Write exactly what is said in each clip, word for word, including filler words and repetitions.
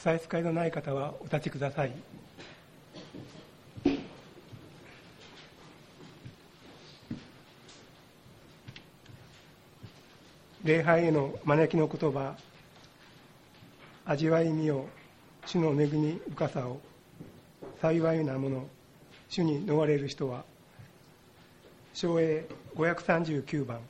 差し支えのない方はお立ちください。礼拝への招きの言葉、味わいみよ主の恵み深さを、幸いなもの主に逃れる人は。唱詠ごひゃくさんじゅうきゅうばん。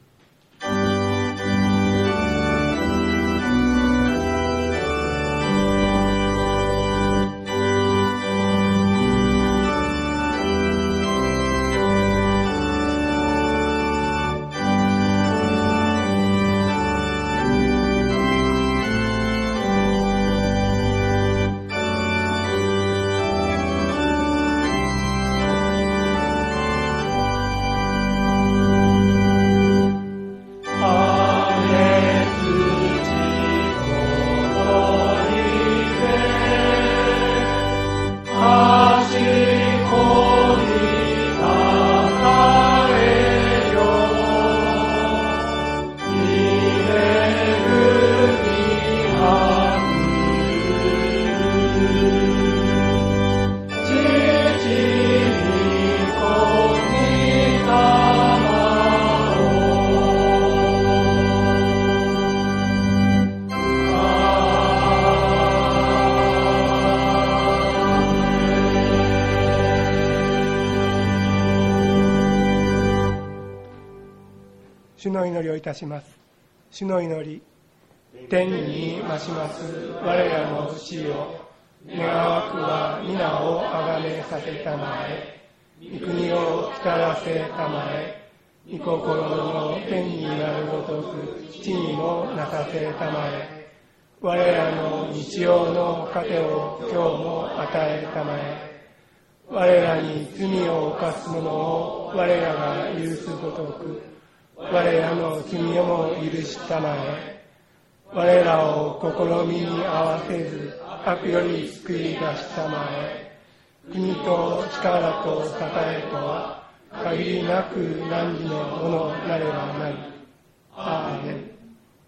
主の祈りをいたします。主の祈り。天に増します我らの父よ、願わくは皆をあがめさせたまえ、御国を来たらせたまえ、御心の天になるごとく地にもなさせたまえ、我らの日曜の糧を今日も与えたまえ、我らに罪を犯す者を我らが許すごとく我らの罪をも許したまえ、我らを試みに合わせず悪より救い出したまえ、国と力と栄えとは限りなく汝のものなればなり。アーメン。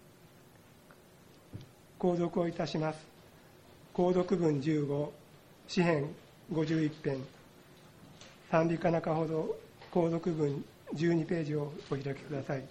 購読をいたします。購読文じゅうご、詩編ごじゅういち編、賛美歌中ほど購読文じゅうにページをお開きください。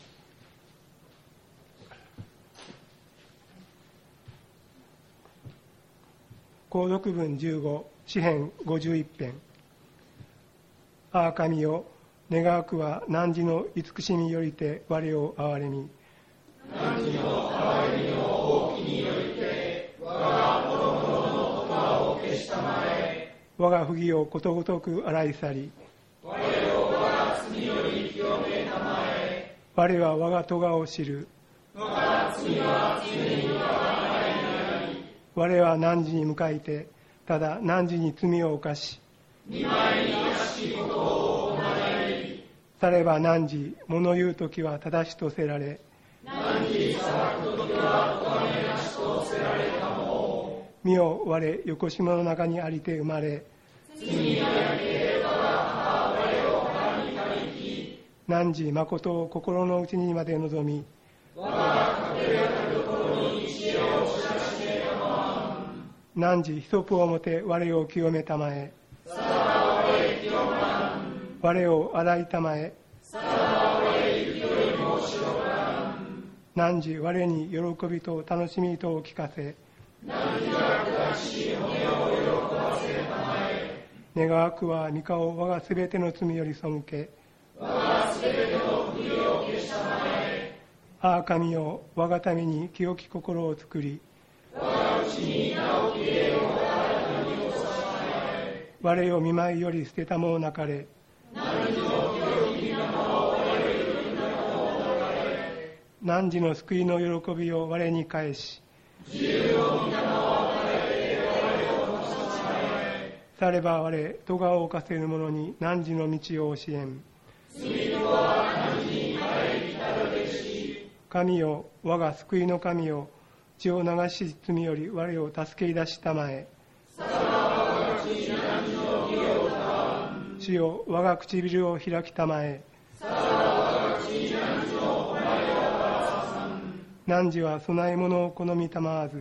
購読文じゅうご、詩編ごじゅういち編。ああ神よ、願わくは汝の慈しみよりて我を憐れみ。 汝の憐れみの大きによりて我が子供の咎を消したまえ。 我が不義をことごとく洗い去り。 我を我が罪より清めたまえ。 我は我が咎を知る。 我が罪は常に我が前にあり。 我は汝に向かいてただ汝に罪を犯し、 見舞いに悪しきことを行い、 されば汝物言うときは正しとせられ、 汝裁くときは咎めなしとせられたも。 身を我よこしもの中にありて生まれ、 罪にありて我が母我を腹にかりき、 汝誠を心の内にまで望み、 我が隠れたところに知恵を知らしめたまま。 汝ひそぷをもて我を清めたまえ。 さらば我清まん。 我を洗いたまえ。 さらば我雪よりも白かん。 汝我に喜びと楽しみとを聞かせ。 汝が下し骨を喜ばせたまえ。 願わくは御顔を我がすべての罪より背け。 我がすべての不義を消したまえ。 ああ神よ、我がために清き心を作り、 我が内に直き霊を新たに起こさまえ。 我を見舞いより捨てたもなかれ。 汝の清き皆を我より皆を逃れ。 汝の救いの喜びを我に返し、 自由の皆を与えて我を起こさまえ。 されば我咎を犯せる者に汝の道を教えん。 罪とは汝に帰りたるべし。 神よ、我が救いの神よ、血を流し罪より我を助け出したまえ。 さらば我が口汝の義を歌わん。 主よ、我が唇を開きたまえ。 さらば我が口汝の誉れを表さん。 汝は供え物を好みたまわず、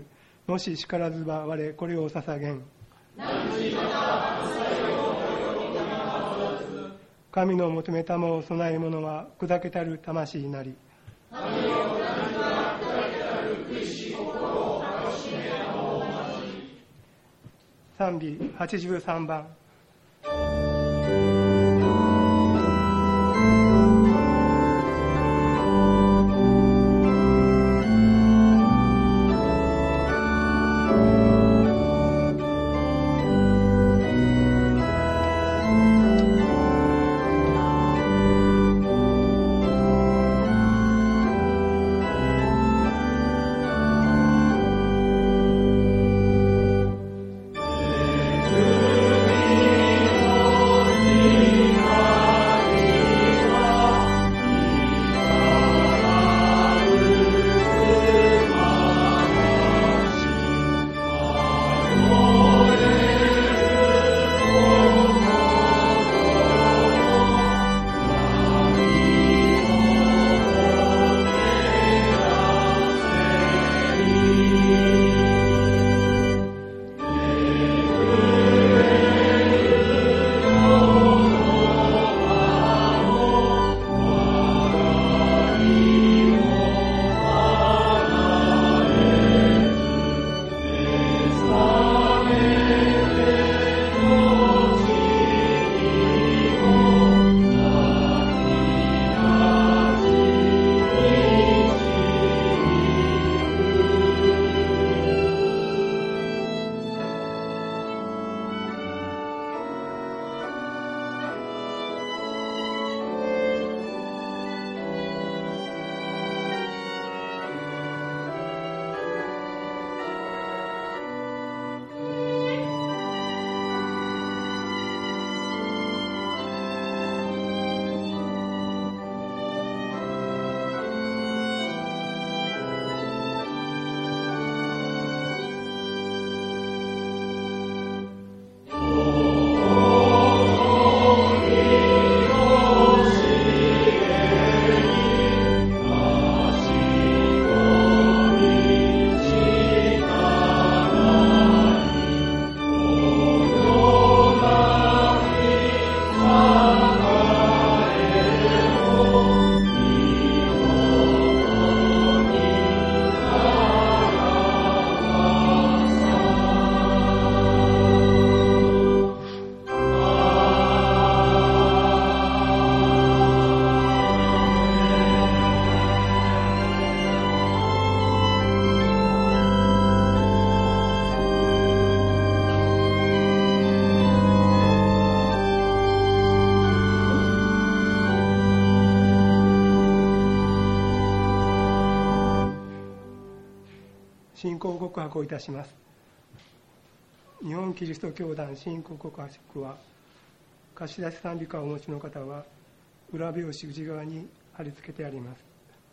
もししからずば我これを捧げん。神の求めたもを備える者は砕けたる魂になり、賛美はちじゅうさんばん。信仰告白をいたします。日本キリスト教団信仰告白は、貸し出し賛美歌をお持ちの方は裏表紙内側に貼り付けてあります。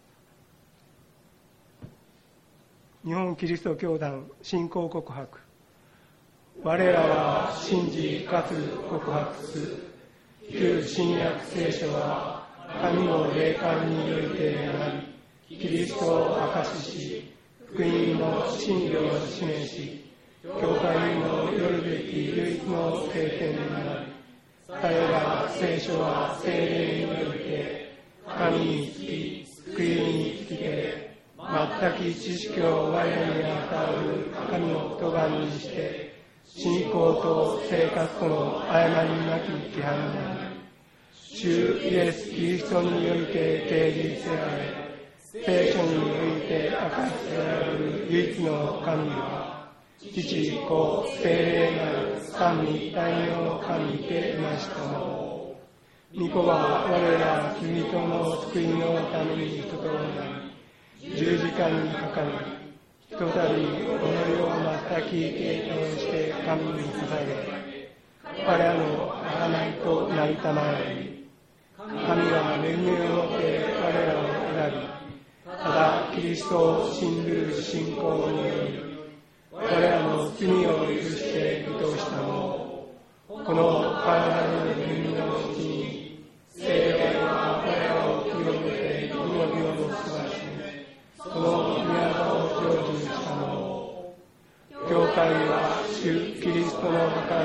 日本キリスト教団信仰告白。我らは信じかつ告白する旧新約聖書は神の霊感によりてなり、キリストを証しし、福音の真理を示し、教会のよるべき唯一の聖典になり、彼ら聖書は聖霊によりて神につき福音につきて全く知識を我らに与える神の言葉にして、信仰と生活との誤りなき規範なり、主イエス・キリストによりて提示せられ、聖書において明かせられる唯一の神は、父子聖霊なる三位一体の神でいましたの。御子は我ら罪人の救いのために人となり、十字架にかかり、ひとたびこの世を全き提供して神に捧げ、我らの贖いとなりたまえり、神は恵みをもって我らを選び、ただキリストを信ずる信仰により、我らの罪を許して義としたの。この体の恵みのうちに、聖霊は我らを清めて義の義を結ばし、その宮沢を成就したの。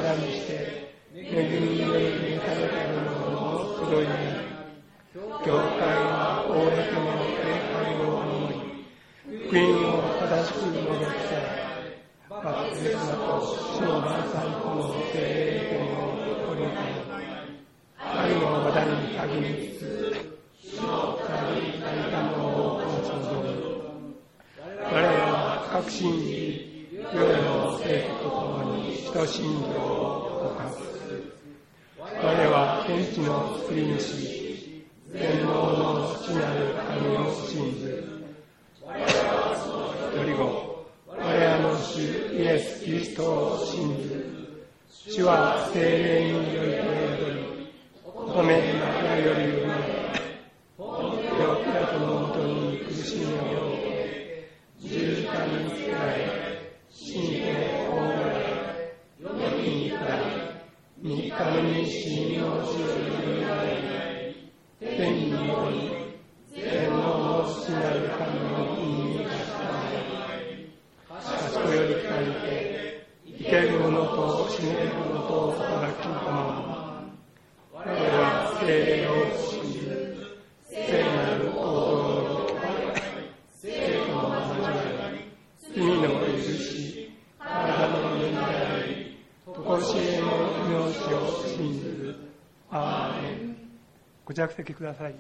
だにして恵みにより召されたる者の集いになり、教会は公の礼拝を守り、福音を正しく述べ伝え、バプテスマと主の晩餐との聖霊権を取り込み、愛の輪に限りつつ、主の探りたいたものを持ち望む。我らは確信に、世への生徒と共に人信条を告白する。我は天地の作り主、全能の父なる神を信ずる。我らはその一人子、我らの主イエス・キリストを信ずる。主は聖霊により宿り、乙女中より生まれ、ポンテオピラトのもとに苦しみを受け、十字架につけられ、死にて葬られ、世に下り、三日目に死人の地をよみがえり、天に昇り、全能の父なる神の意に達したまえ、賢より来たりて、生ける者と死ねる者と働き込まん。我は聖霊を信じる。聖なる王道の教会、聖徒の交わり、罪の許し、体のよみがえり、とこしえの命を信ずる。アーメン。ご着席ください。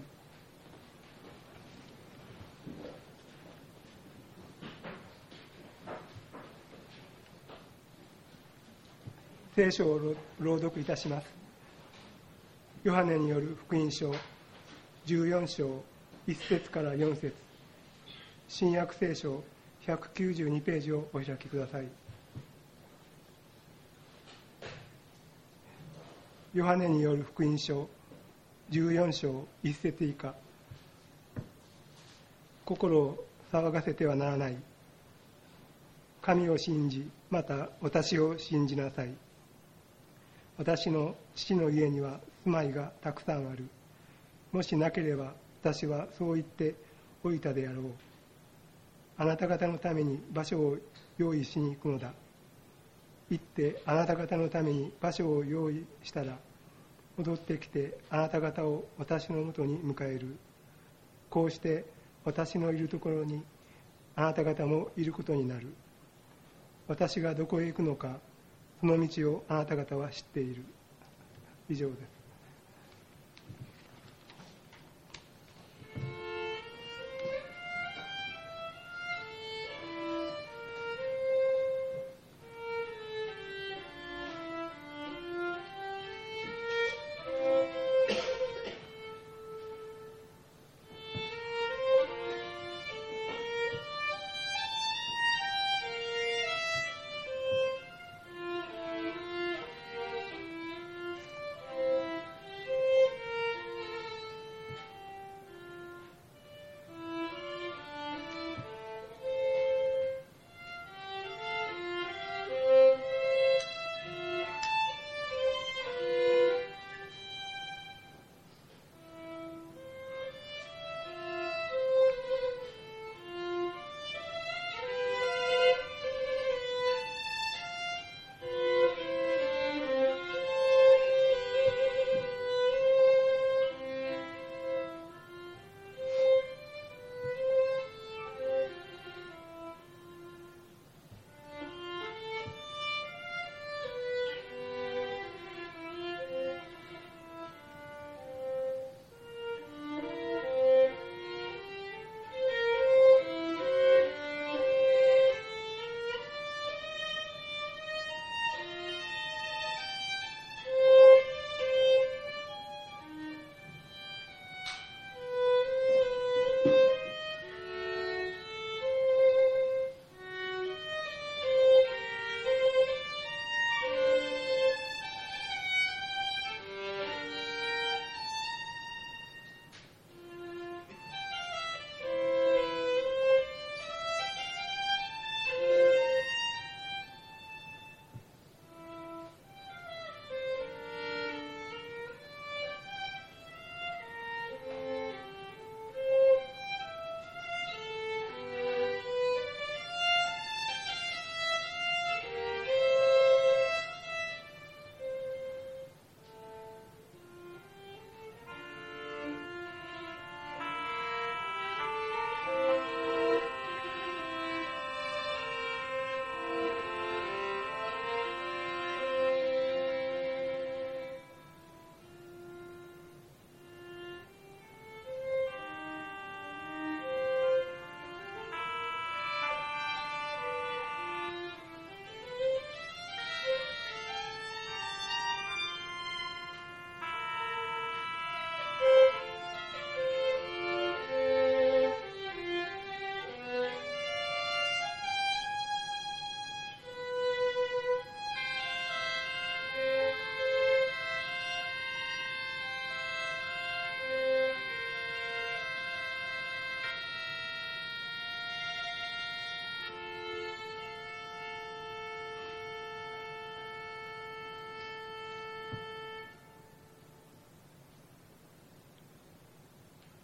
聖書を朗読いたします。ヨハネによる福音書じゅうよん章いち節からよん節、新約聖書ひゃくきゅうじゅうにページをお開きください。ヨハネによる福音書じゅうよん章いち節以下。心を騒がせてはならない。神を信じ、また私を信じなさい。私の父の家には住まいがたくさんある。もしなければ私はそう言っておいたであろう。あなた方のために場所を用意しに行くのだ。行ってあなた方のために場所を用意したら、戻ってきてあなた方を私のもとに迎える。こうして私のいるところにあなた方もいることになる。私がどこへ行くのか、その道をあなた方は知っている。以上です。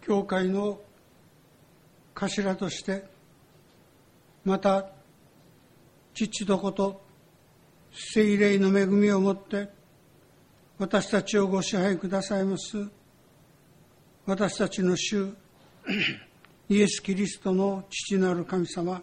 教会の頭として、また父と子と聖霊の恵みをもって私たちをご支配くださいます私たちの主イエス・キリストの父なる神様、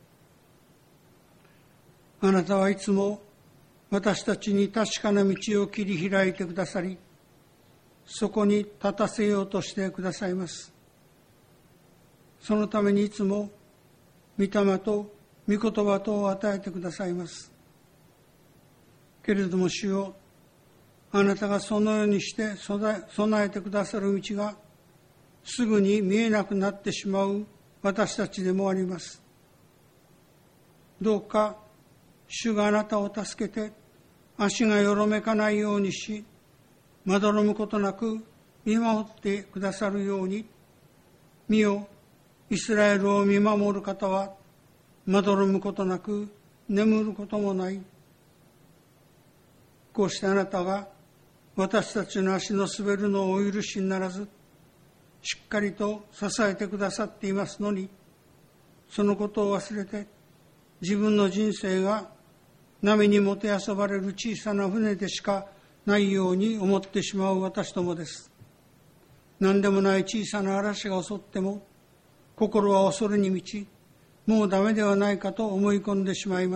あなたはいつも私たちに確かな道を切り開いてくださり、そこに立たせようとしてくださいます。そのためにいつも御霊と御言葉とを与えてくださいます。けれども主よ、あなたがそのようにして備えてくださる道がすぐに見えなくなってしまう私たちでもあります。どうか主があなたを助けて足がよろめかないようにし、まどろむことなく見守ってくださるように。見よ、イスラエルを見守る方はまどろむことなく眠ることもない。こうしてあなたが私たちの足の滑るのをお許しにならず、しっかりと支えてくださっていますのに、そのことを忘れて自分の人生が波にもてあそばれる小さな船でしかないように思ってしまう私どもです。何でもない小さな嵐が襲っても心は恐れに満ち、もうダメではないかと思い込んでしまいます。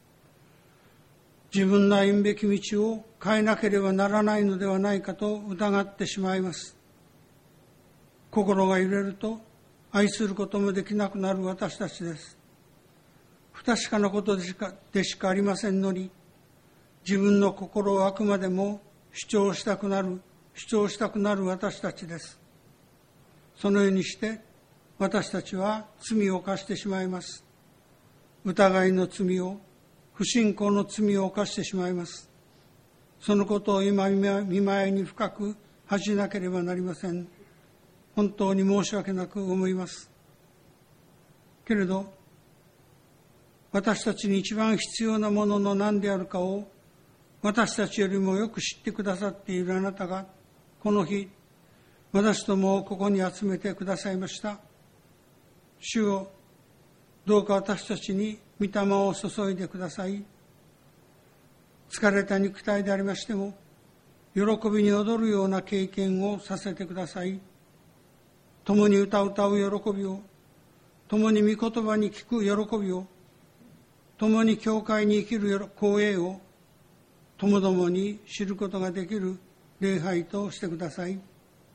自分の歩むべき道を変えなければならないのではないかと疑ってしまいます。心が揺れると愛することもできなくなる私たちです。不確かなことでしか、でしかありませんのに、自分の心をあくまでも主張したくなる、主張したくなる私たちです。そのようにして私たちは罪を犯してしまいます。疑いの罪を、不信仰の罪を犯してしまいます。そのことを今見舞いに深く恥じなければなりません。本当に申し訳なく思います。けれど、私たちに一番必要なものの何であるかを私たちよりもよく知ってくださっているあなたが、この日、私どもをここに集めてくださいました。主よ、どうか私たちに御霊を注いでください。疲れた肉体でありましても、喜びに踊るような経験をさせてください。共に歌う歌う喜びを、共に御言葉に聞く喜びを、共に教会に生きる光栄を、ともどもに知ることができる礼拝としてください。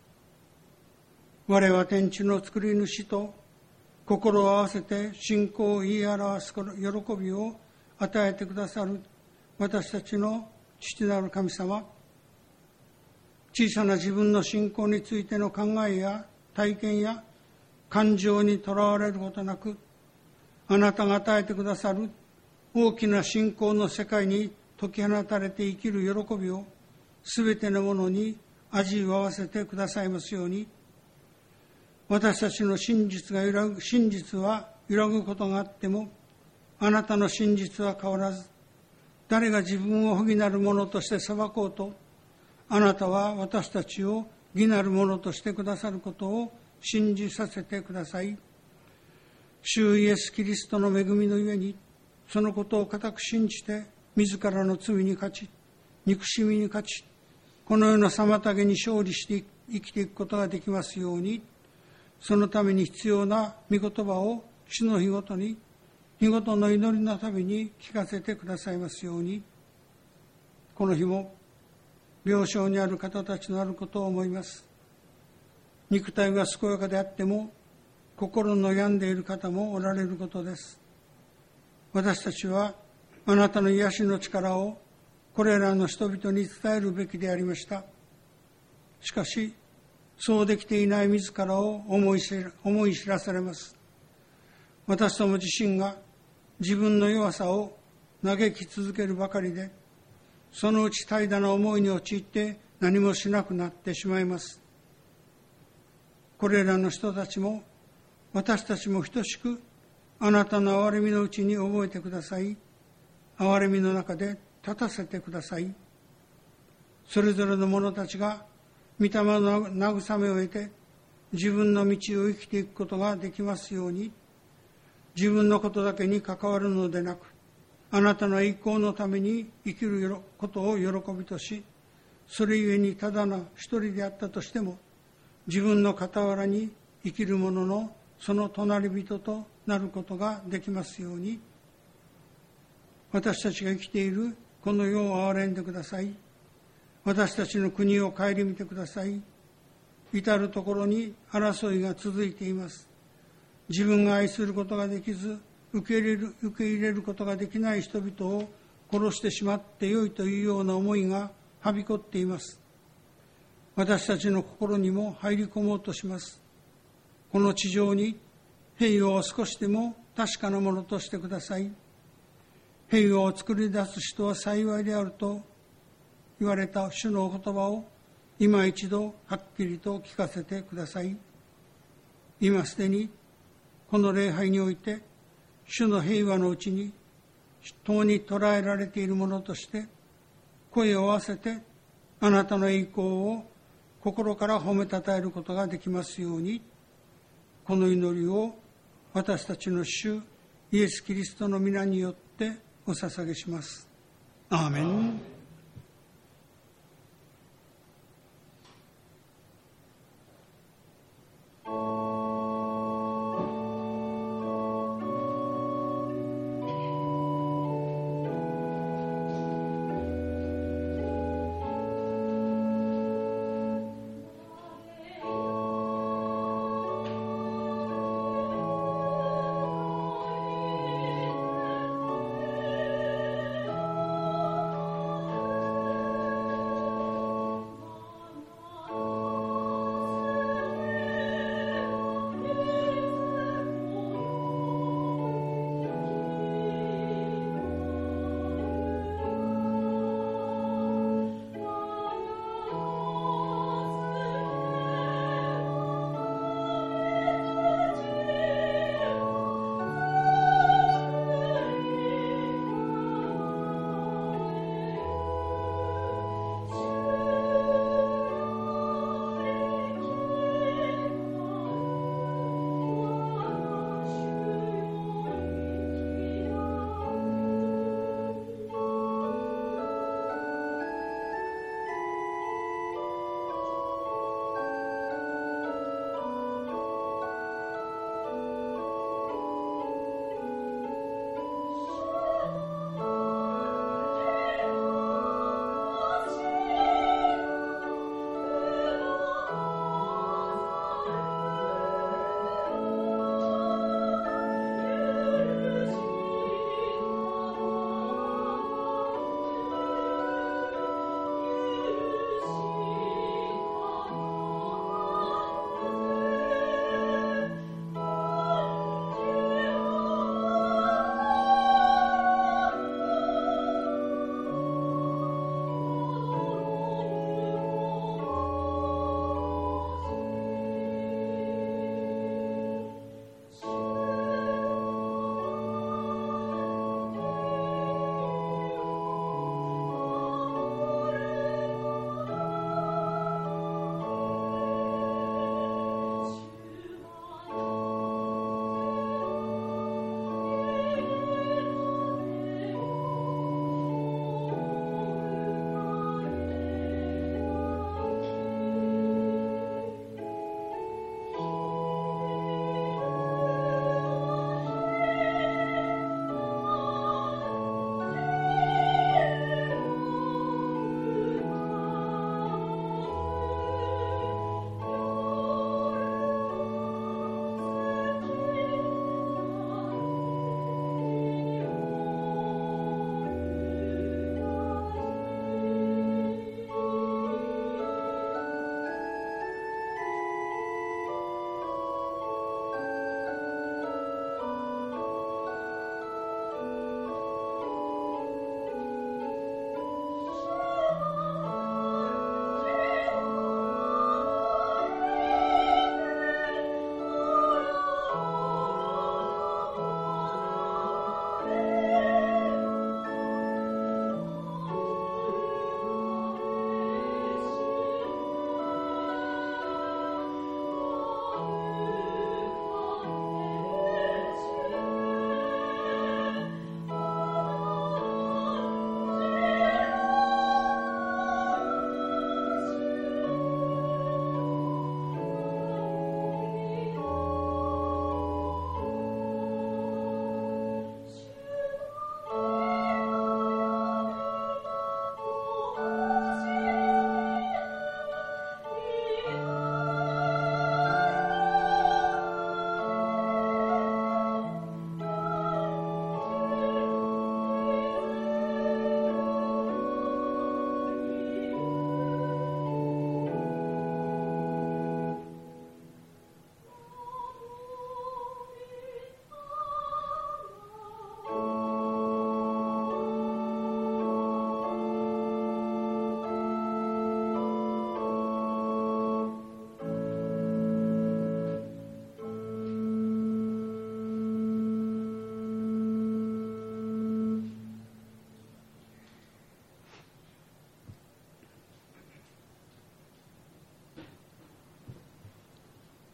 我は天地の作り主と心を合わせて信仰を言い表す喜びを与えてくださる私たちの父なる神様、小さな自分の信仰についての考えや体験や感情にとらわれることなく、あなたが与えてくださる大きな信仰の世界に解き放たれて生きる喜びをすべてのものに味わわせてくださいますように。私たちの真実が揺らぐ、真実は揺らぐことがあっても、あなたの真実は変わらず、誰が自分を不義なる者として裁こうと、あなたは私たちを義なる者としてくださることを信じさせてください。主イエス・キリストの恵みのゆえに、そのことを固く信じて、自らの罪に勝ち、憎しみに勝ち、この世の妨げに勝利して生きていくことができますように、そのために必要な御言葉を主の日ごとに、日ごとの祈りのために聞かせてくださいますように。この日も病床にある方たちのあることを思います。肉体が健やかであっても心の病んでいる方もおられることです。私たちはあなたの癒しの力をこれらの人々に伝えるべきでありました。しかしそうできていない自らを思い知ら、思い知らされます。私ども自身が自分の弱さを嘆き続けるばかりで、そのうち怠惰な思いに陥って何もしなくなってしまいます。これらの人たちも私たちも等しくあなたの憐れみのうちに覚えてください。憐れみの中で立たせてください。それぞれの者たちが御霊の慰めを得て自分の道を生きていくことができますように、自分のことだけに関わるのでなく、あなたの栄光のために生きることを喜びとし、それゆえにただの一人であったとしても、自分の傍らに生きる者のその隣人となることができますように、私たちが生きているこの世を憐れんでください。私たちの国を顧みてください。至るところに争いが続いています。自分が愛することができず、受け入れる、受け入れることができない人々を殺してしまってよいというような思いがはびこっています。私たちの心にも入り込もうとします。この地上に平和を少しでも確かなものとしてください。平和を作り出す人は幸いであると言われた主のお言葉を今一度はっきりと聞かせてください。今すでにこの礼拝において主の平和のうちに共に捉えられているものとして声を合わせてあなたの栄光を心から褒めたたえることができますように、この祈りを私たちの主イエス・キリストの皆によってお捧げします。アーメン。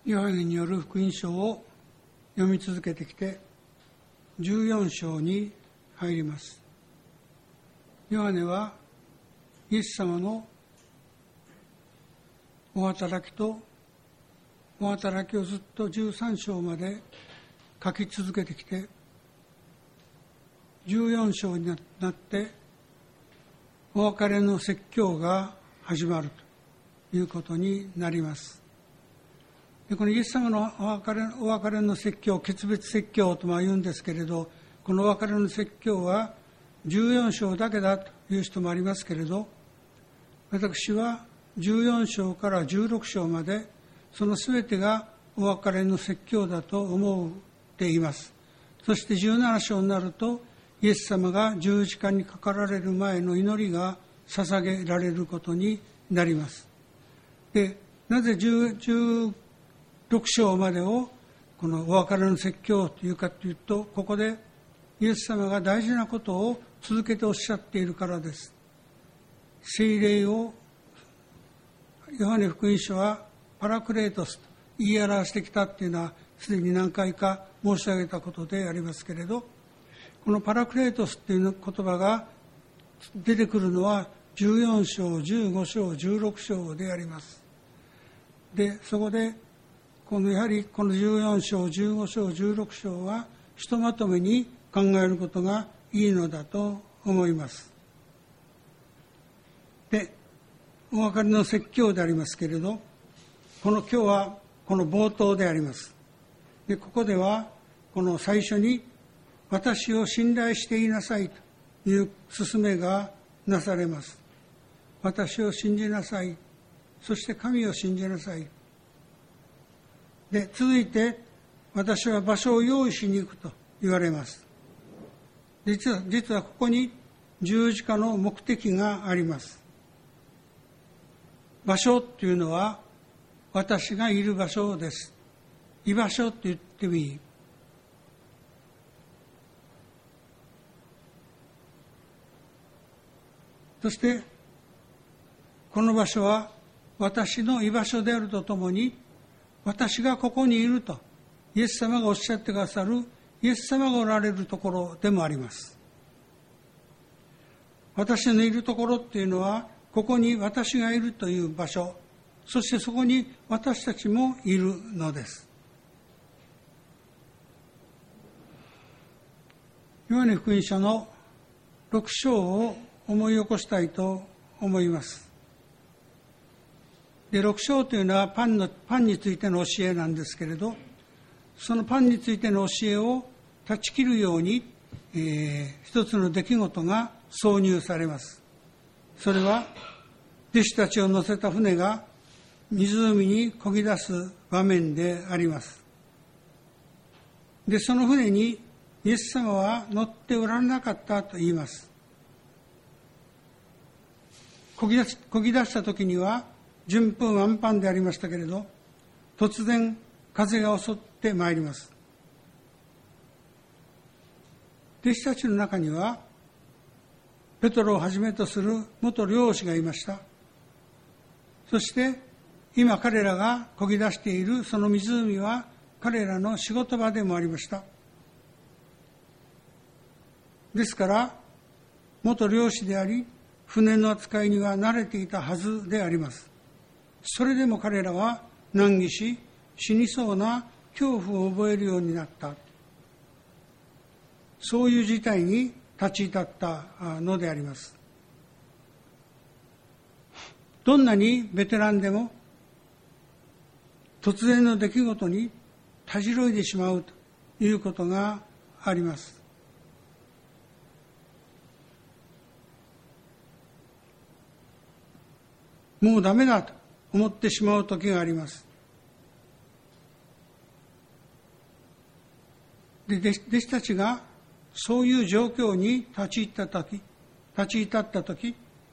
ヨハネによる福音書を読み続けてきてじゅうよん章に入ります。ヨハネはイエス様のお働きとお働きをずっとじゅうさん章まで書き続けてきて、じゅうよん章になってお別れの説教が始まるということになります。でこのイエス様のお別れ、お別れの説教、決別説教とも言うんですけれど、このお別れの説教はじゅうよん章だけだという人もありますけれど、私はじゅうよん章からじゅうろく章までそのすべてがお別れの説教だと思っています。そしてじゅうなな章になるとイエス様が十字架にかかられる前の祈りが捧げられることになります。で、なぜじゅうろく章までをこのお別れの説教というかというと、ここでイエス様が大事なことを続けておっしゃっているからです。聖霊をヨハネ福音書はパラクレートスと言い表してきたというのはすでに何回か申し上げたことでありますけれど、このパラクレートスという言葉が出てくるのはじゅうよん章、じゅうご章、じゅうろく章であります。で、そこでこのやはりこのじゅうよん章、じゅうご章、じゅうろく章はひとまとめに考えることがいいのだと思います。で、お別れの説教でありますけれど、この今日はこの冒頭であります。で、ここではこの最初に私を信頼していなさいという勧めがなされます。私を信じなさい。そして神を信じなさい。で、続いて私は場所を用意しに行くと言われます。実は、実はここに十字架の目的があります。場所というのは私がいる場所です。居場所と言ってもいい。そしてこの場所は私の居場所であるとともに、私がここにいるとイエス様がおっしゃってくださるイエス様がおられるところでもあります。私のいるところっていうのは、ここに私がいるという場所、そしてそこに私たちもいるのです。ヨハネ福音書のろく章を思い起こしたいと思います。で、ろく章というのはパンの、パンについての教えなんですけれど、そのパンについての教えを断ち切るように、えー、一つの出来事が挿入されます。それは弟子たちを乗せた船が湖に漕ぎ出す場面であります。で、その船にイエス様は乗っておられなかったと言います。漕ぎ出し、漕ぎ出した時には順風満帆でありましたけれど、突然風が襲ってまいります。弟子たちの中にはペトロをはじめとする元漁師がいました。そして今彼らが漕ぎ出しているその湖は彼らの仕事場でもありました。ですから元漁師であり船の扱いには慣れていたはずであります。それでも彼らは難儀し死にそうな恐怖を覚えるようになった、そういう事態に立ち至ったのであります。どんなにベテランでも突然の出来事にたじろいでしまうということがあります。もうダメだと思ってしまう時があります。で、弟子たちがそういう状況に立ち入った時、立ち至った時、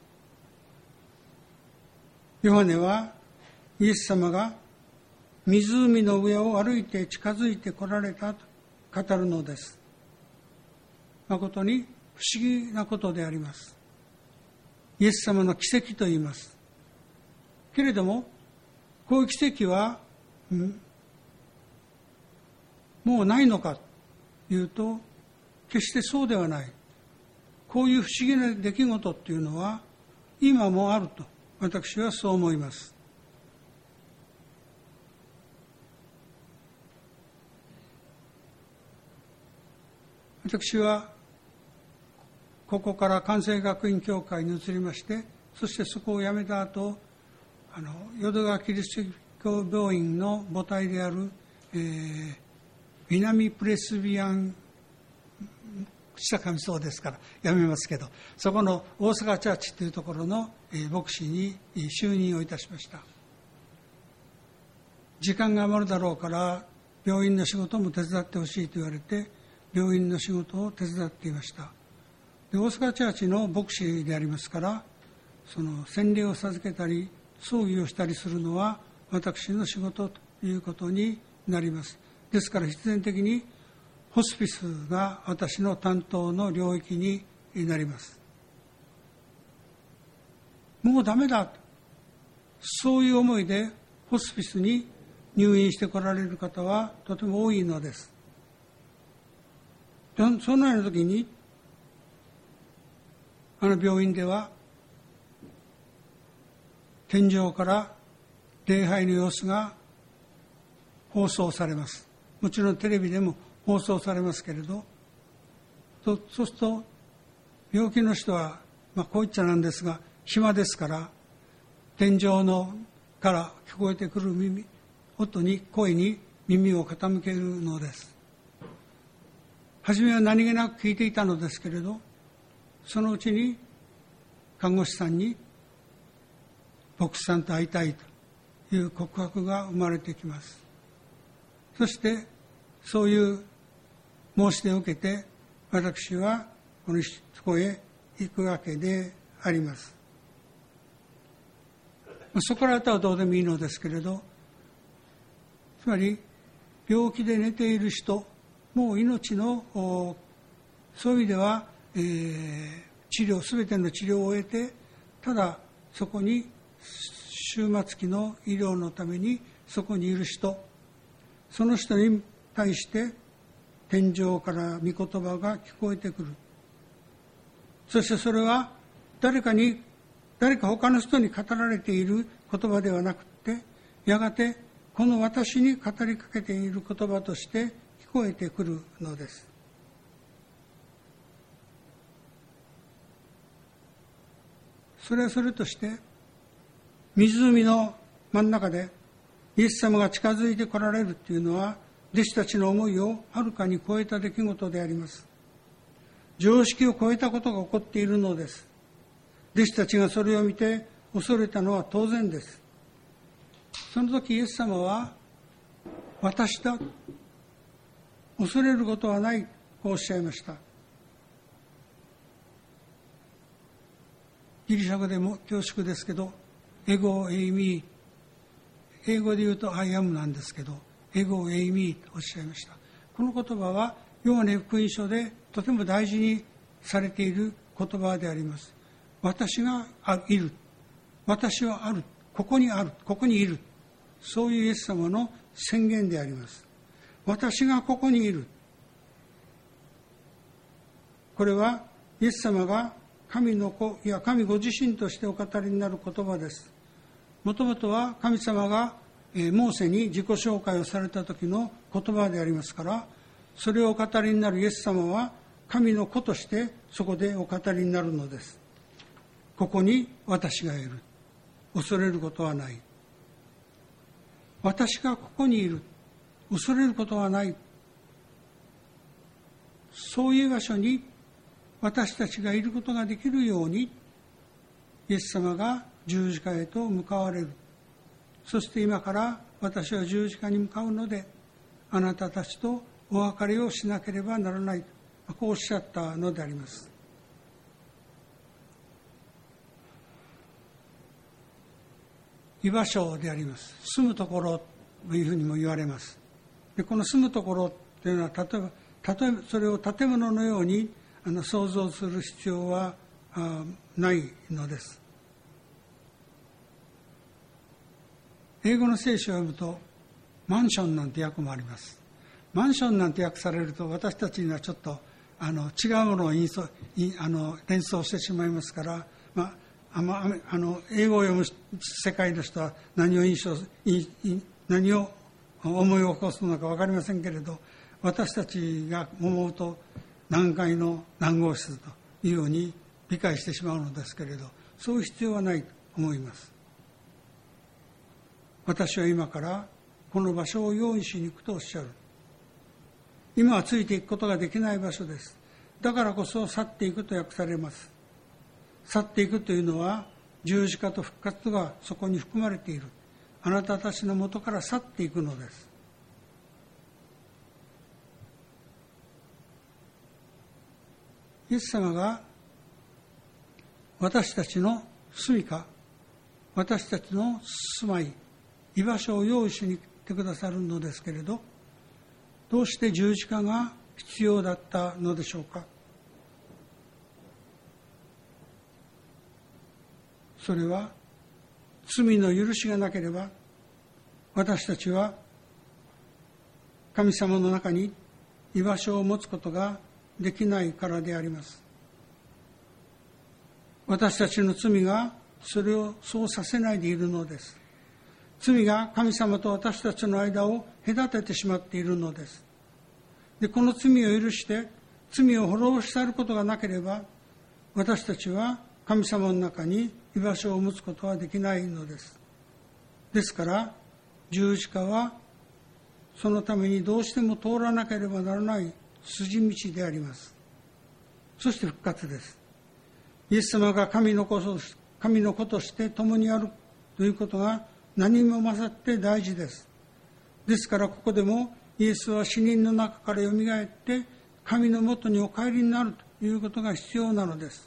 ヨハネはイエス様が湖の上を歩いて近づいて来られたと語るのです。誠に不思議なことであります。イエス様の奇跡と言います。けれども、こういう奇跡はもうないのかというと、決してそうではない。こういう不思議な出来事っていうのは今もあると私はそう思います。私はここから関西学院教会に移りまして、そしてそこを辞めた後、あの淀川キリスト教病院の母体である、えー、南プレスビアン下上層ですからやめますけど、そこの大阪チャーチというところの、えー、牧師に就任をいたしました。時間が余るだろうから病院の仕事も手伝ってほしいと言われて、病院の仕事を手伝っていました。で、大阪チャーチの牧師でありますから、その洗礼を授けたり葬儀をしたりするのは私の仕事ということになります。ですから必然的にホスピスが私の担当の領域になります。もうダメだ、そういう思いでホスピスに入院して来られる方はとても多いのです。そのような時にあの病院では天井から礼拝の様子が放送されます。もちろんテレビでも放送されますけれど、とそうすると病気の人は、まあ、こう言っちゃなんですが暇ですから、天井のから聞こえてくる耳音に声に耳を傾けるのです。初めは何気なく聞いていたのですけれど、そのうちに看護師さんに牧師さんと会いたいという告白が生まれてきます。そしてそういう申し出を受けて、私はこのそこへ行くわけであります。そこからあとはどうでもいいのですけれど、つまり病気で寝ている人、もう命のそういう意味では、えー、治療すべての治療を終えて、ただそこに終末期の医療のためにそこにいる人、その人に対して天井から御言葉が聞こえてくる。そしてそれは誰かに誰か他の人に語られている言葉ではなくて、やがてこの私に語りかけている言葉として聞こえてくるのです。それはそれとして、湖の真ん中でイエス様が近づいて来られるというのは、弟子たちの思いをはるかに超えた出来事であります。常識を超えたことが起こっているのです。弟子たちがそれを見て恐れたのは当然です。その時イエス様は、私だ、恐れることはない、こうおっしゃいました。ギリシャ語でも恐縮ですけど、エゴエイミー、英語で言うとアイアムなんですけど、エゴエイミーとおっしゃいました。この言葉はヨハネ福音書でとても大事にされている言葉であります。私がいる、私はある、ここにある、ここにいる、そういうイエス様の宣言であります。私がここにいる。これはイエス様が神の子、いや神ご自身としてお語りになる言葉です。もともとは神様がモーセに自己紹介をされた時の言葉でありますから、それをお語りになるイエス様は神の子としてそこでお語りになるのです。ここに私がいる。恐れることはない。私がここにいる。恐れることはない。そういう場所に私たちがいることができるように、イエス様が十字架へと向かわれる。そして今から私は十字架に向かうので、あなたたちとお別れをしなければならない。こうおっしゃったのであります。居場所であります。住むところというふうにも言われます。で、この住むところというのは、例えば、例えばそれを建物のようにあの想像する必要はあないのです。英語の聖書を読むとマンションなんて訳もあります。 マンションなんて訳されると私たちにはちょっとあの違うものを印象あの連想してしまいますから、まあ、あまあの英語を読む世界の人は何を印象何を思い起こすのか分かりませんけれど、私たちが思うと何階の何号室というように理解してしまうのですけれど、そういう必要はないと思います。私は今からこの場所を用意しに行くとおっしゃる。今はついていくことができない場所です。だからこそ去っていくと訳されます。去っていくというのは十字架と復活がそこに含まれている。あなたたちのもとから去っていくのです。イエス様が私たちの住みか、私たちの住まい、居場所を用意しに来てくださるのですけれど、どうして十字架が必要だったのでしょうか。それは罪の許しがなければ私たちは神様の中に居場所を持つことができないからであります。私たちの罪がそれをそうさせないでいるのです。罪が神様と私たちの間を隔ててしまっているのです。で、この罪を許して罪を滅ぼし去ることがなければ私たちは神様の中に居場所を持つことはできないのです。ですから十字架はそのためにどうしても通らなければならない筋道であります。そして復活です。イエス様が神の子と神の子として共にあるということが何も勝って大事です。ですからここでもイエスは死人の中からよみがえって神のもとにお帰りになるということが必要なのです。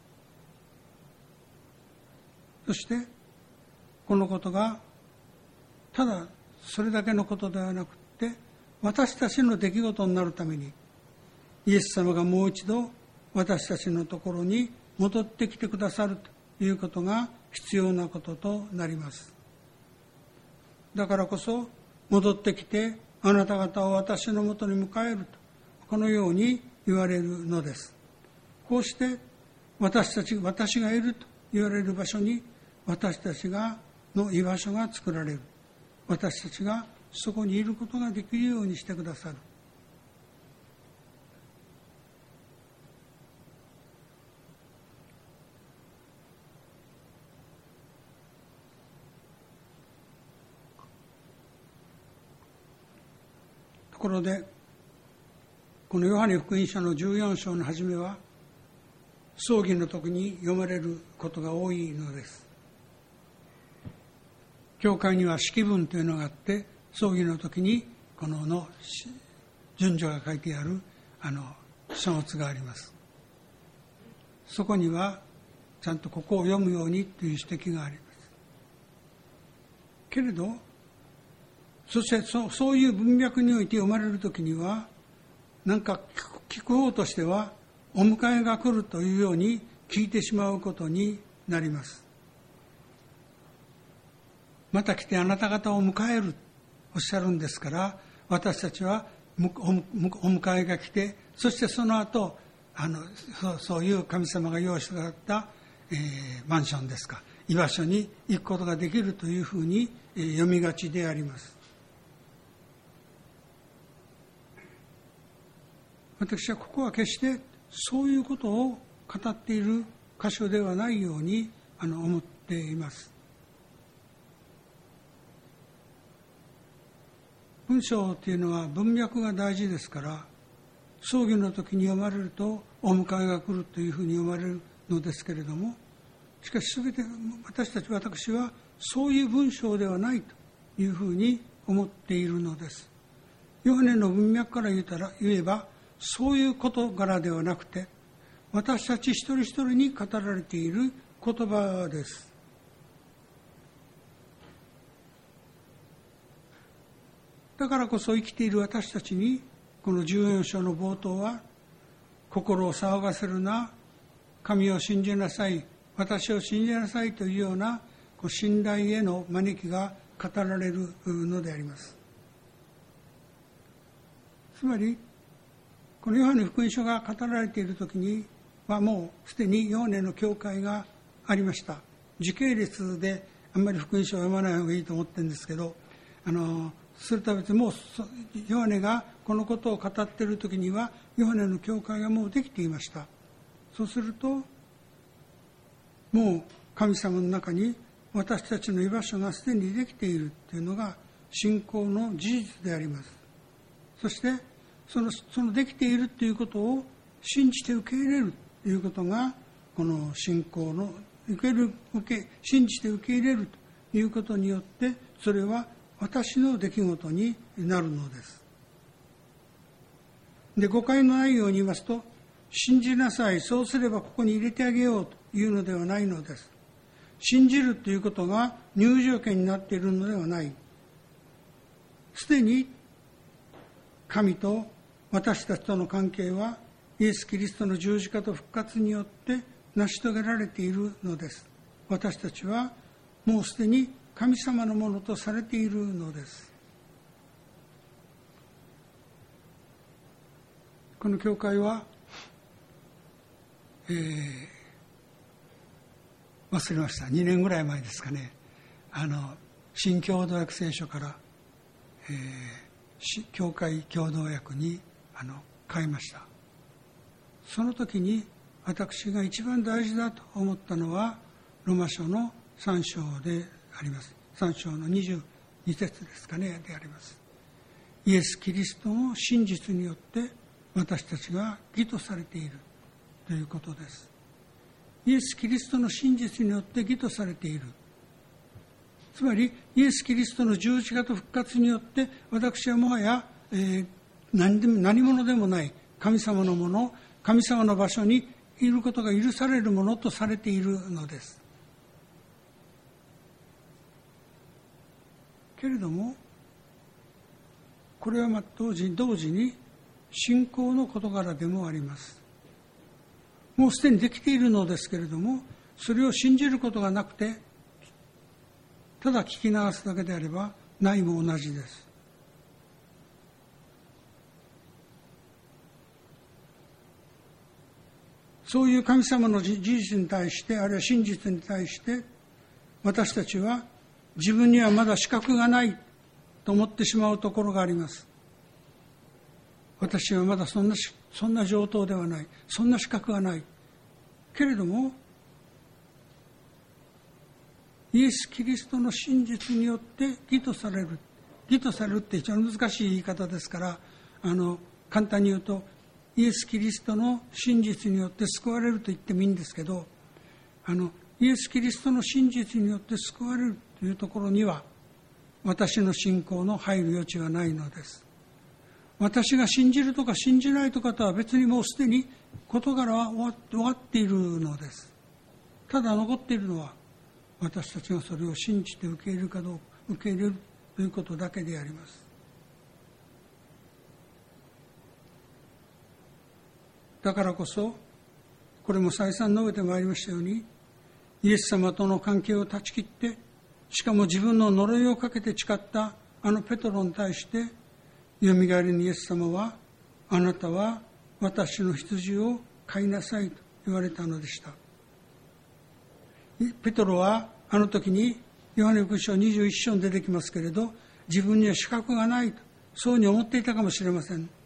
そしてこのことがただそれだけのことではなくて私たちの出来事になるためにイエス様がもう一度私たちのところに戻ってきてくださるということが必要なこととなります。だからこそ戻ってきてあなた方を私のもとに迎えるとこのように言われるのです。こうして私たち私がいると言われる場所に私たちがの居場所が作られる。私たちがそこにいることができるようにしてくださる。ところでこのヨハネ福音書のじゅうよん章の初めは葬儀の時に読まれることが多いのです。教会には式文というのがあって葬儀の時にこのの順序が書いてあるあの書物があります。そこにはちゃんとここを読むようにという指摘があります。けれどそしてそ そういう文脈において読まれる時にはなんか聞く方としてはお迎えが来るというように聞いてしまうことになります。また来てあなた方を迎えるおっしゃるんですから、私たちはお迎えが来て、そしてその後あの そ, うそういう神様が用意してくださった、えー、マンションですか居場所に行くことができるというふうに、えー、読みがちであります。私はここは決してそういうことを語っている箇所ではないようにあの思っています。文章というのは文脈が大事ですから、葬儀の時に読まれるとお迎えが来るというふうに読まれるのですけれども、しかし全て私たち私はそういう文章ではないというふうに思っているのです。ヨハネの文脈から言ったら言えばそういう事柄ではなくて、私たち一人一人に語られている言葉です。だからこそ生きている私たちにこのじゅうよん章の冒頭は、心を騒がせるな、神を信じなさい、私を信じなさいというような信頼への招きが語られるのであります。 つまりこのヨハネ福音書が語られている時にはもうすでにヨハネの教会がありました。時系列であんまり福音書を読まない方がいいと思ってるんですけど、あのそれとは別にもうヨハネがこのことを語っている時にはヨハネの教会がもうできていました。そうするともう神様の中に私たちの居場所がすでにできているというのが信仰の事実であります。そしてその、そのできているということを信じて受け入れるということがこの信仰の受ける受け信じて受け入れるということによってそれは私の出来事になるのです。で、誤解のないように言いますと、信じなさい、そうすればここに入れてあげようというのではないのです。信じるということが入場券になっているのではない。すでに神と私たちとの関係はイエス・キリストの十字架と復活によって成し遂げられているのです。私たちはもうすでに神様のものとされているのです。この教会は、えー、忘れました。にねんぐらい前ですかね。あの新共同訳聖書から、えー、教会共同訳にあの変えました。その時に私が一番大事だと思ったのはロマ書のさん章であります。さん章のにじゅうに節ですかね、であります。イエス・キリストの真実によって私たちが義とされているということです。イエス・キリストの真実によって義とされている。つまりイエス・キリストの十字架と復活によって私はもはや、えー、何でも何者でもない神様のもの、神様の場所にいることが許されるものとされているのです。けれどもこれはま同時に同時に信仰の事柄でもあります。もうすでにできているのですけれども、それを信じることがなくてただ聞き流すだけであればないも同じです。そういう神様の事実に対して、あるいは真実に対して私たちは自分にはまだ資格がないと思ってしまうところがあります。私はまだそんなそんな上等ではない、そんな資格がない。けれどもイエス・キリストの真実によって義とされる。義とされるって一番難しい言い方ですから、あの簡単に言うとイエス・キリストの真実によって救われると言ってもいいんですけど、あのイエス・キリストの真実によって救われるというところには私の信仰の入る余地はないのです。私が信じるとか信じないとかとは別にもうすでに事柄は終わって、終わっているのです。ただ残っているのは私たちがそれを信じて受け入れるかどうか、受け入れるということだけであります。だからこそこれも再三述べてまいりましたように、イエス様との関係を断ち切って、しかも自分の呪いをかけて誓ったあのペトロに対してよみがえりにイエス様は、あなたは私の羊を飼いなさいと言われたのでした。ペトロはあの時にヨハネ福音書にじゅういっ章に出てきますけれど、自分には資格がないとそうに思っていたかもしれません。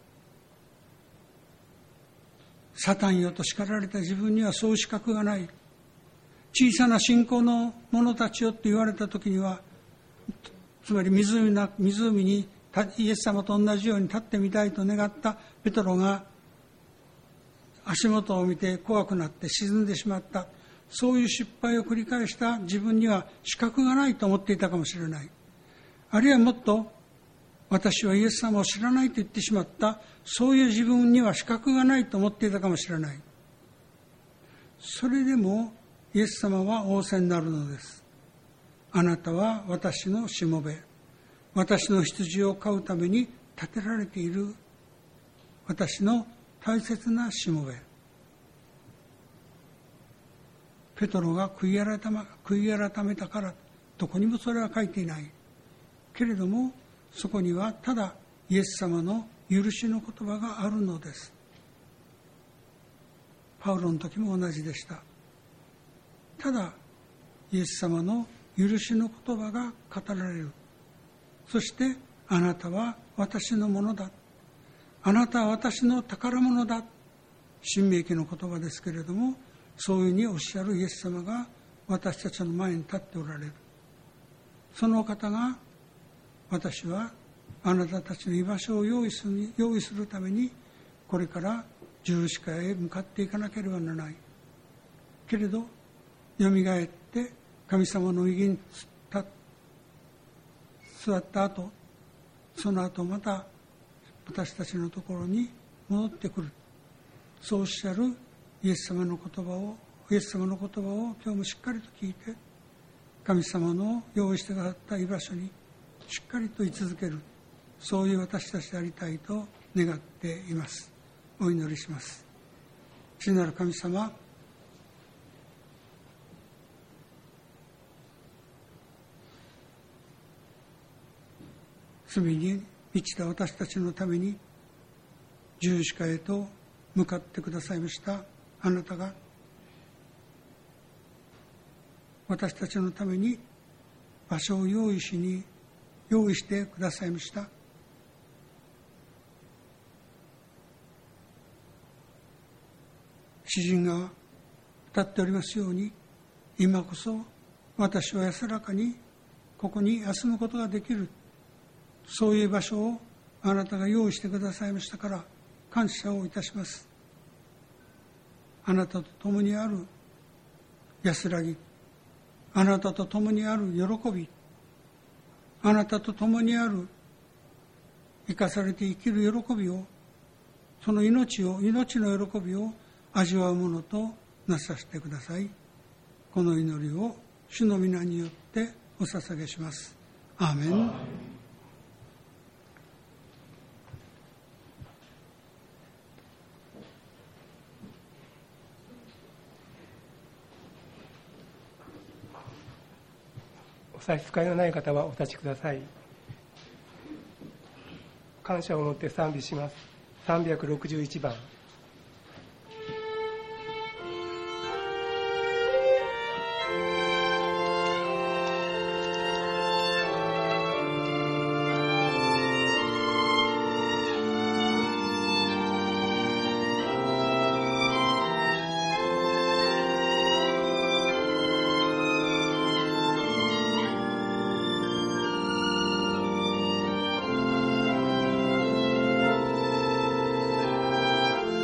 サタンよと叱られた自分にはそういう資格がない。小さな信仰の者たちよと言われた時には、つまり 湖, な湖にイエス様と同じように立ってみたいと願ったペトロが足元を見て怖くなって沈んでしまった。そういう失敗を繰り返した自分には資格がないと思っていたかもしれない。あるいはもっと、私はイエス様を知らないと言ってしまった、そういう自分には資格がないと思っていたかもしれない。それでもイエス様は仰せになるのです。あなたは私のしもべ、私の羊を飼うために立てられている私の大切なしもべ。ペトロが悔い改め、悔い改めたから、どこにもそれは書いていない。けれどもそこにはただイエス様の許しの言葉があるのです。パウロの時も同じでした。ただイエス様の許しの言葉が語られる。そしてあなたは私のものだ、あなたは私の宝物だ、新明記の言葉ですけれども、そういうふうにおっしゃるイエス様が私たちの前に立っておられる。その方が、私はあなたたちの居場所を用意する、用意するためにこれから十字架へ向かっていかなければならないけれど、よみがえって神様の右に座った後、その後また私たちのところに戻ってくる、そうおっしゃるイエス様の言葉をイエス様の言葉を今日もしっかりと聞いて、神様の用意してくださった居場所にしっかりと居続ける、そういう私たちでありたいと願っています。お祈りします。父なる神様、罪に満ちた私たちのために十字架へと向かってくださいましたあなたが、私たちのために場所を用意しに用意してくださいました。詩人が歌っておりますように、今こそ私は安らかにここに休むことができる、そういう場所をあなたが用意してくださいましたから感謝をいたします。あなたと共にある安らぎ、あなたと共にある喜び、あなたと共にある生かされて生きる喜びを、その命を命の喜びを味わうものとなさせてください。この祈りを主の皆によってお捧げします。アーメン。 お差し支えのない方はお立ちください。感謝を持って賛美します。さんびゃくろくじゅういちばん。 「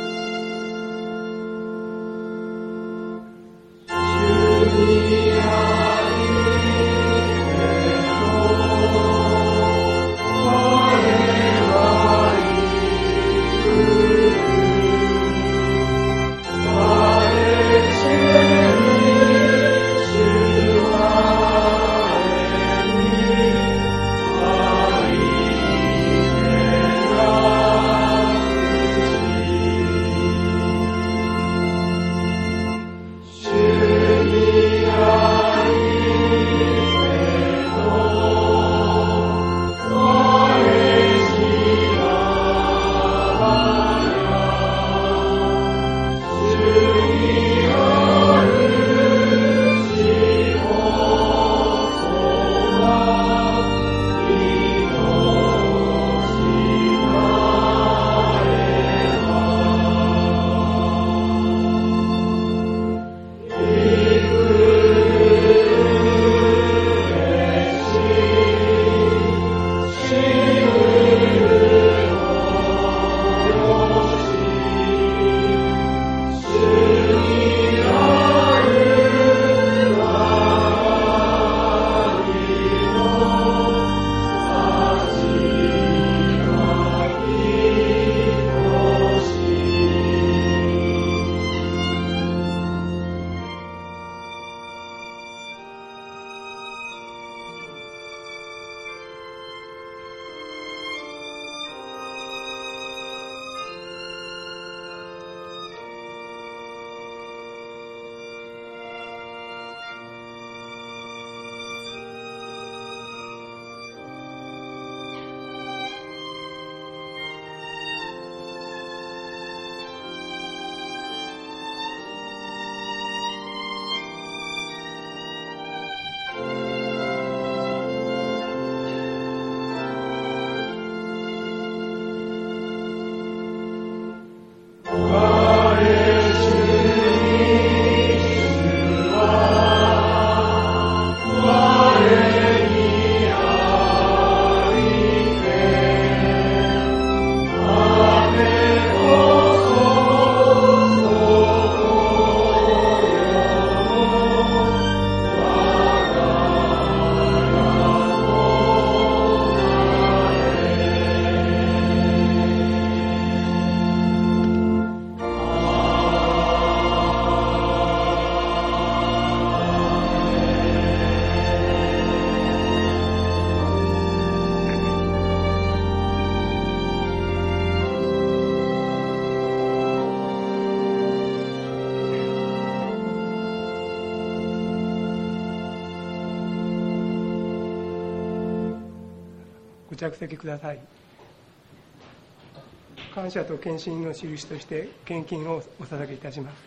ご着席ください。感謝と献身の印として献金をお捧げいたします。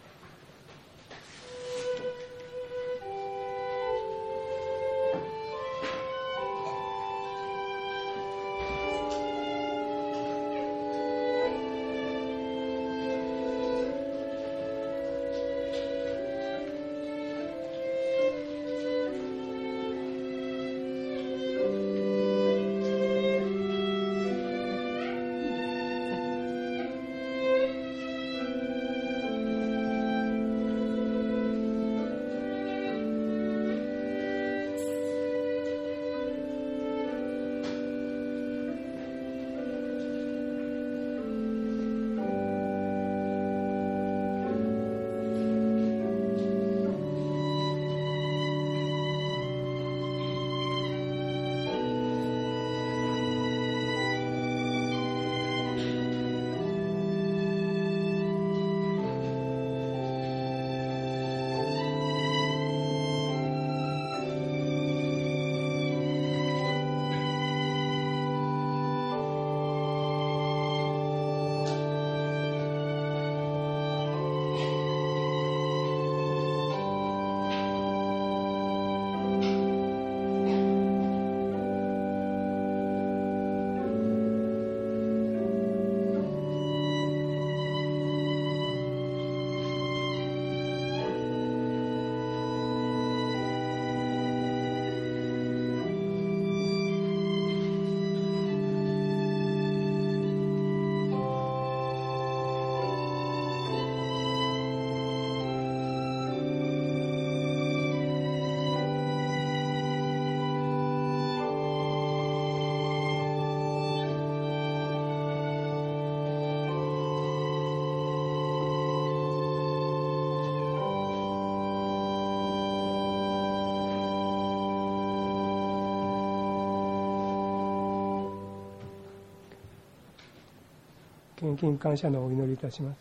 献金感謝のお祈りいたします。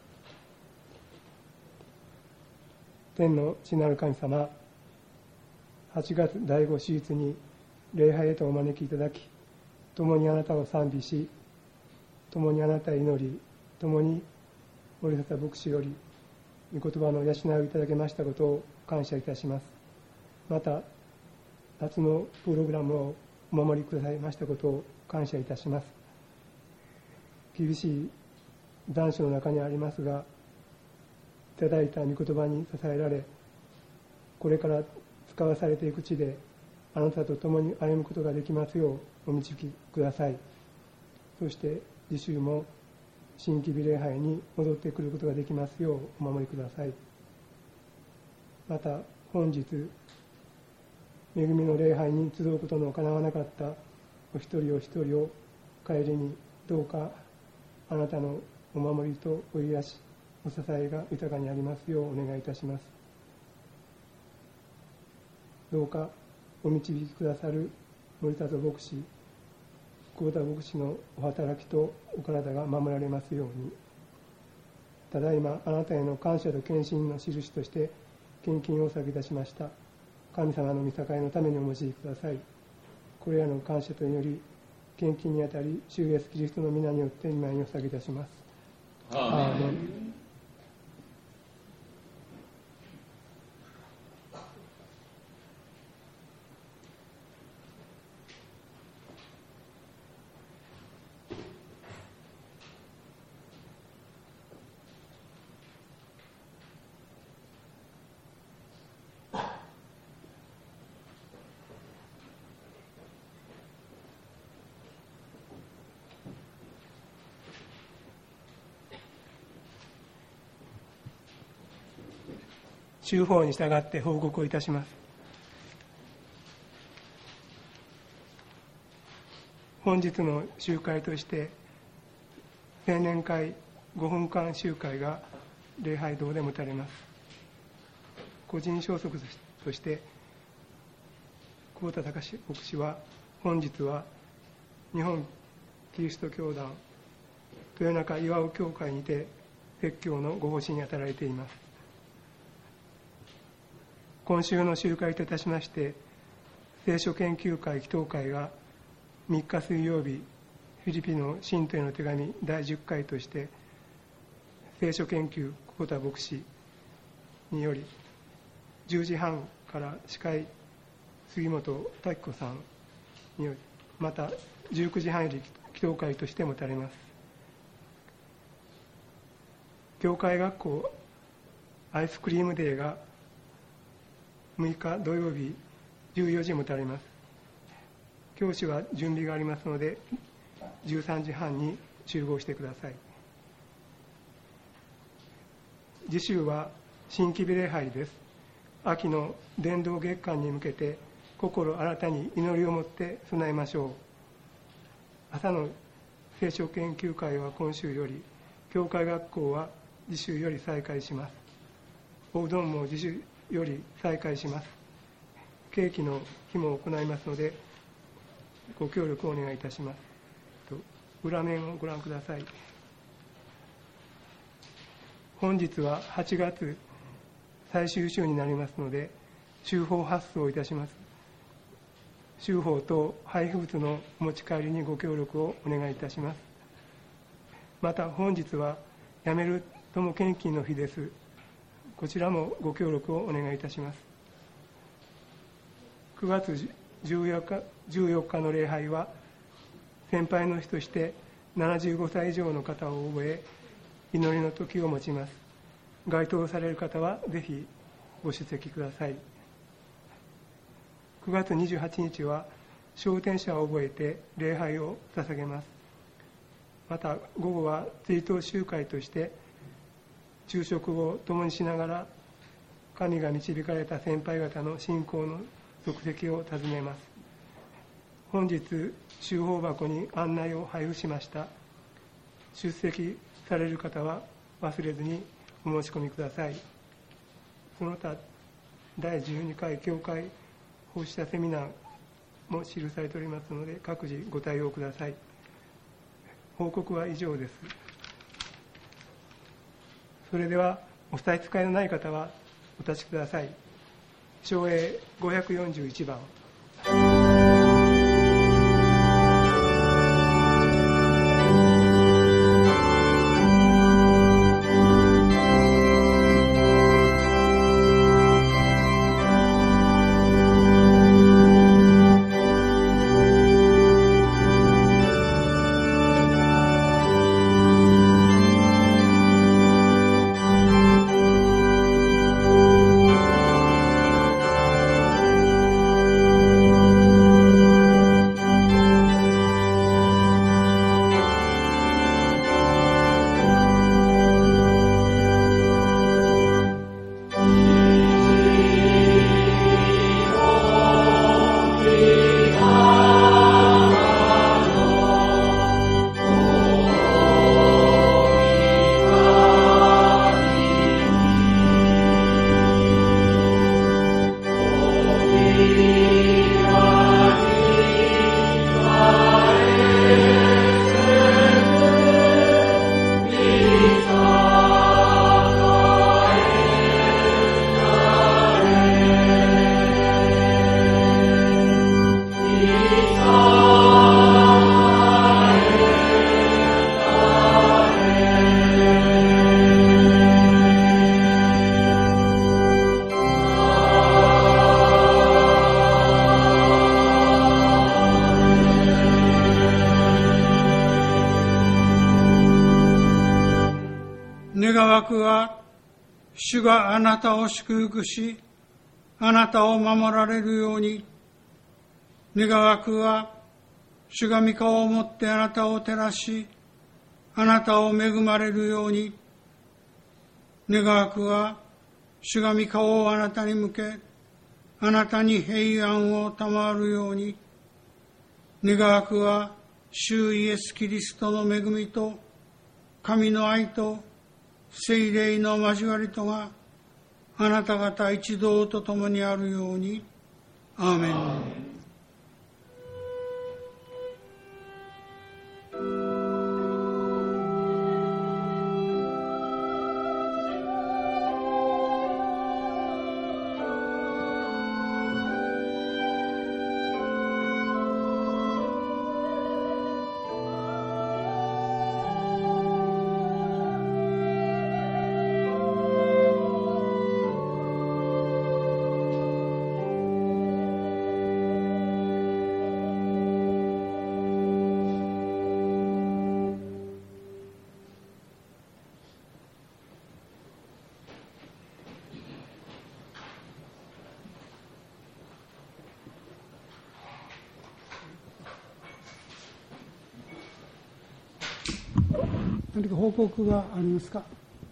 天の父なる神様、はちがつだいご手術に礼拝へとお招きいただき、共にあなたを賛美し、共にあなたへ祈り、共に森里牧師より御言葉の養いをいただけましたことを感謝いたします。また夏のプログラムをお守りくださいましたことを感謝いたします。厳しい残暑の中にありますが、いただいた御言葉に支えられ、これから使わされていく地であなたと共に歩むことができますようお導きください。そして次週も新規備礼拝に戻ってくることができますようお守りください。また本日恵みの礼拝に集うことのかなわなかったお一人お一人を帰りにどうかあなたのお守りとお癒しお支えが豊かにありますようお願いいたします。どうかお導きくださる森里牧師、久保田牧師のお働きとお体が守られますように。ただいまあなたへの感謝と献身の印として献金をお捧げいたしました。神様の御栄のためにお用いください。これらの感謝と祈り、献金にあたり主イエスキリストの皆によって御前にお捧げいたします。アーメン。週報に従って報告をいたします。本日の集会として青年会ごふんかん集会が礼拝堂で持たれます。個人消息として久保田隆牧師は本日は日本キリスト教団豊中岩尾教会にて説教のご奉仕に当たられています。今週の集会といたしまして、聖書研究会祈祷会がみっか水曜日、フィリピンの信徒への手紙だいじゅっかいとして聖書研究久保田牧師によりじゅうじはんから司会杉本滝子さんにより、またじゅうくじはんより祈祷会として持たれます。教会学校アイスクリームデーがむいか土曜日じゅうよじ持たれます。教師は準備がありますのでじゅうさんじはんに集合してください。次週は新規礼拝です。秋の伝道月間に向けて心新たに祈りを持って備えましょう。朝の聖書研究会は今週より、教会学校は次週より再開します。おうどんも次週より再開します。ケーキの日も行いますのでご協力をお願いいたします。裏面をご覧ください。本日ははちがつ最終週になりますので週報発送いたします。週報と配布物のお持ち帰りにご協力をお願いいたします。また本日はやめる友献金の日です。こちらもご協力をお願いいたします。くがつじゅうよっか、じゅうよっかの礼拝は先輩の日としてななじゅうごさい以上の方を覚え祈りの時を持ちます。該当される方はぜひご出席ください。くがつにじゅうはちにちは昇天者を覚えて礼拝を捧げます。また午後は追悼集会として昼食を共にしながら神が導かれた先輩方の信仰の足跡を尋ねます。本日集報箱に案内を配布しました。出席される方は忘れずにお申し込みください。その他だいじゅうにかい教会奉仕者セミナーも記されておりますので各自ご対応ください。報告は以上です。それではお差し支えのない方はお立ちください。唱詠ごひゃくよんじゅういちばん。 願わくは、主があなたを祝福し、あなたを守られるように。願わくは、主が御顔をもってあなたを照らし、あなたを恵まれるように。願わくは、主が御顔をあなたに向け、あなたに平安を賜るように。願わくは、主イエス・キリストの恵みと、神の愛と、聖霊の交わりとがあなた方一同と共にあるように。アーメン。アーメン。 何か報告がありますか。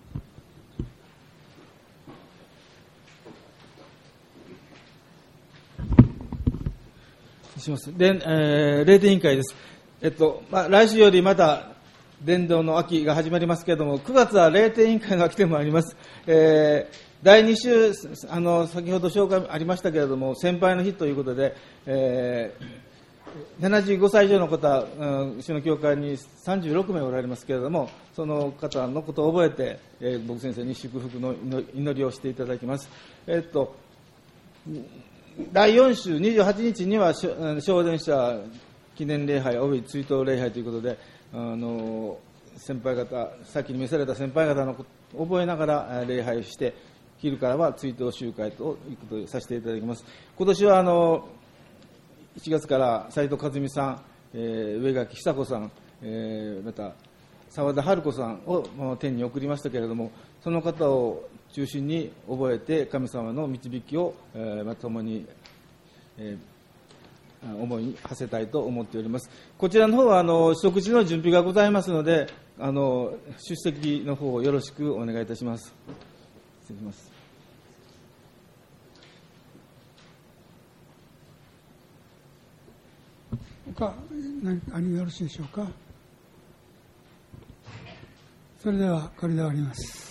しますで、えー、霊典委員会です。えっとまあ、来週よりまた伝道の秋が始まりますけれども、くがつは霊典委員会の秋でもあります。えー、だいに週、あの先ほど紹介ありましたけれども、先輩の日ということで、えー、ななじゅうごさい以上の方、うちの教会にさんじゅうろくめいおられますけれども、その方のことを覚えて、えー、僕先生に祝福の祈りをしていただきます。えっとだいよん週にじゅうはちにちには昇殿者記念礼拝および追悼礼拝ということで、あの先輩方、先に召された先輩方のことを覚えながら礼拝して、昼からは追悼集会ということでさせていただきます。今年はあのいちがつから斉藤和美さん、えー、上垣久子さん、えー、また澤田春子さんを天に送りましたけれども、その方を中心に覚えて神様の導きを、えー、まともに、えー、思いに馳せたいと思っております。こちらの方はあの食事の準備がございますので、あの出席の方をよろしくお願いいたします。失礼します。 他何かよろしいでしょうか。それではこれで終わります。